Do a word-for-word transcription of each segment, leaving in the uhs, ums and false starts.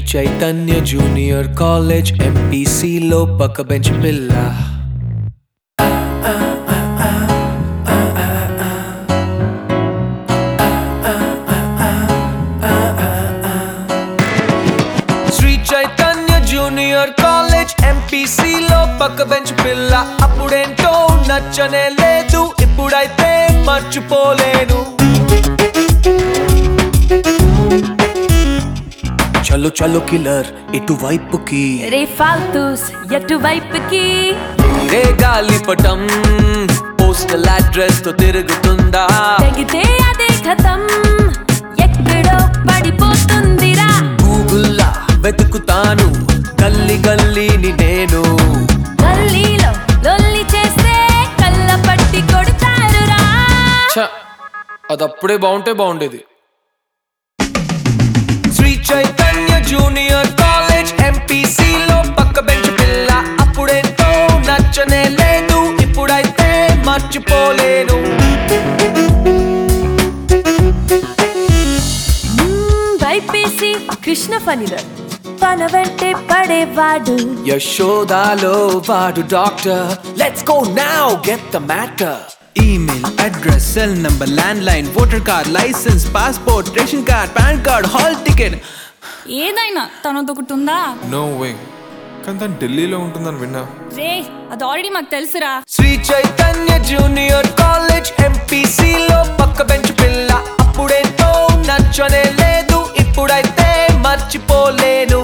Chaitanya Junior College M P C లో పక్క bench పిల్ల. Sri Chaitanya junior college M P C లో పక్క బెంచ్ పిల్ల. అప్పుడేంటో నచ్చనే లేదు, ఇప్పుడైతే మర్చిపోలేను. చలో చలో కిల్లర్ ఇటువైపుకి, రే ఫాల్తూస్ ఎటువైపుకి. రే గాలిపటం పోస్టల్ అడ్రస్ తో తిరుగుతుందా, తెగితే అదే ఖతం, ఎక్కడో పడిపోతుందిరా. గూగుల్లా వెతుకుతాను గల్లీ గల్లీని నేను. గల్లీలో లొల్లి చేస్తే కళ్ళ పట్టి కొడతారురా. అదప్పుడే బాగుంటే బాగుండేది. Sri Chaitanya junior college M P C లో పక్క బెంచ్ పిల్ల. అప్పుడేంటో నచ్చనే లేదు, ఇప్పుడైతే మర్చిపోలేను. బైపీసీ కృష్ణ ఫణిలో తన వెంటే పడేవాడు. యశోదాలో వాడు doctor. Let's go now get the matter. Email, address, cell number, landline, voter card, license, passport, ration card, pan card, hall ticket. ఏదైనా తనది ఒకటి ఉందా? నో వే, కానీ తను ఢిల్లీలో ఉంటుందని విన్నా. రే అది ఆల్రెడీ మాకు తెలుసురా. Sri Chaitanya junior college M P C లో పక్క బెంచ్ పిల్ల. అప్పుడేంటో నచ్చనే లేదు, ఇప్పుడైతే మర్చిపోలేను.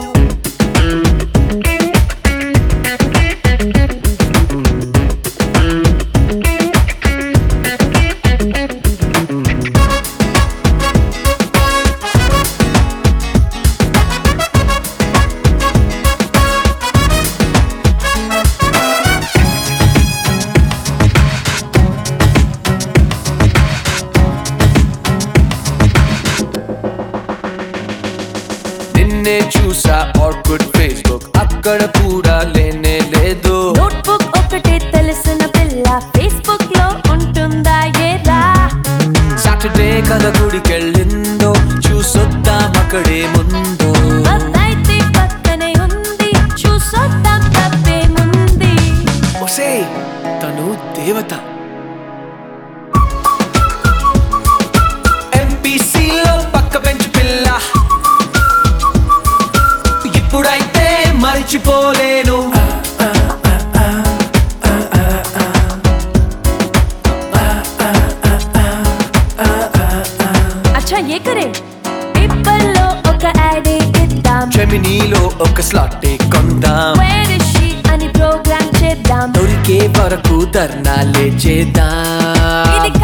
నిన్నే చూసా ఆర్కుడ్ ఫేస్బుక్, అక్కడ కూడా లేనే లేదు. నోట్బుక్ ఒకటే తెలిసిన పిల్ల ఫేస్బుక్ లో ఉంటుందా ఏరా. సాటర్డే కల గుడికెళ్ళిందో, చూసొద్దాం అక్కడే ముందు. అయితే పక్కనే ఉంది, చూసొద్దాం తప్పే ముంది. ఒసే తను దేవత. M P C లో పక్క బెంచ్ పిల్ల. ఇప్పుడైతే మర్చిపోలేను. అచ్చా ఏ కరే, పేపర్లో ఒక యాడే ఇద్దాం, జెమినీలో ఒక స్లాట్ కొందాం. వేర్ ఇస్ షీ అని ప్రోగ్రామ్ చేద్దాం. దొరికే వరకు ధర్నాలే చేద్దాం. ఇది